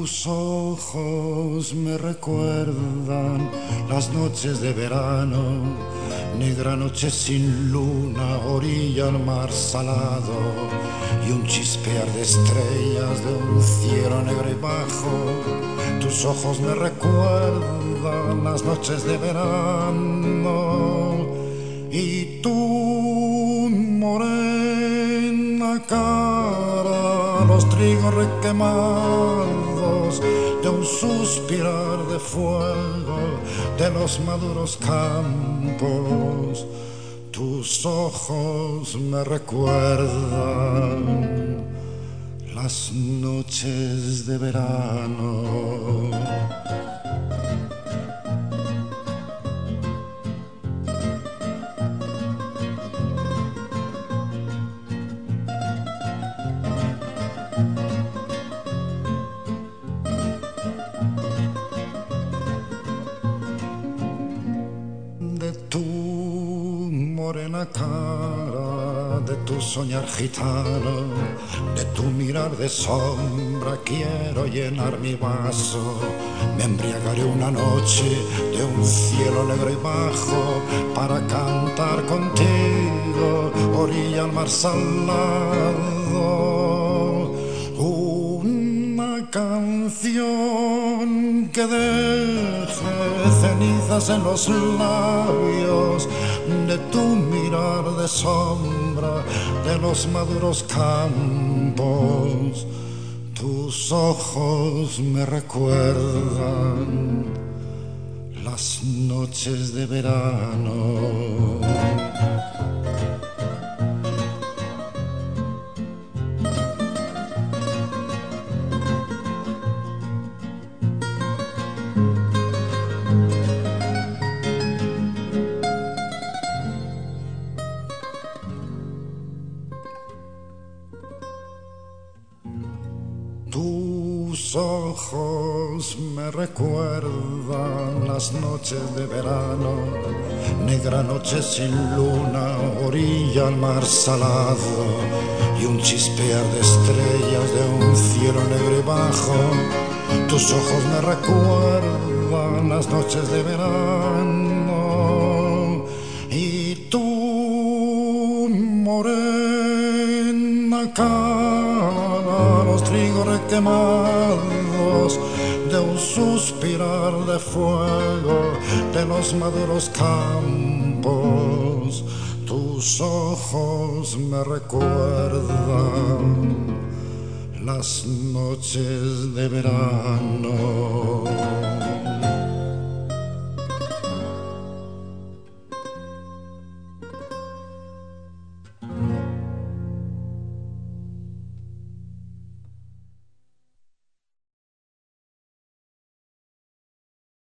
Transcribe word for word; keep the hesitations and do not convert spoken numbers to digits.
Tus ojos me recuerdan las noches de verano, negra noche sin luna, orilla al mar salado y un chispear de estrellas de un cielo negro y bajo. Tus ojos me recuerdan las noches de verano y tu morena cara, los trigos requemados de un suspirar de fuego de los maduros campos. Tus ojos me recuerdan las noches de verano. De tu morena cara, de tu soñar gitano, de tu mirar de sombra quiero llenar mi vaso. Me embriagaré una noche de un cielo negro y bajo para cantar contigo, orilla al mar salado. Una canción que deje cenizas en los labios de tu mirar de sombra de los maduros campos. Tus ojos me recuerdan las noches de verano. Tus ojos me recuerdan las noches de verano, negra noche sin luna, orilla al mar salado y un chispear de estrellas de un cielo negro y bajo. Tus ojos me recuerdan las noches de verano y tu morena cara, los trigos requemados de un suspirar de fuego de los maduros campos. Tus ojos me recuerdan las noches de verano.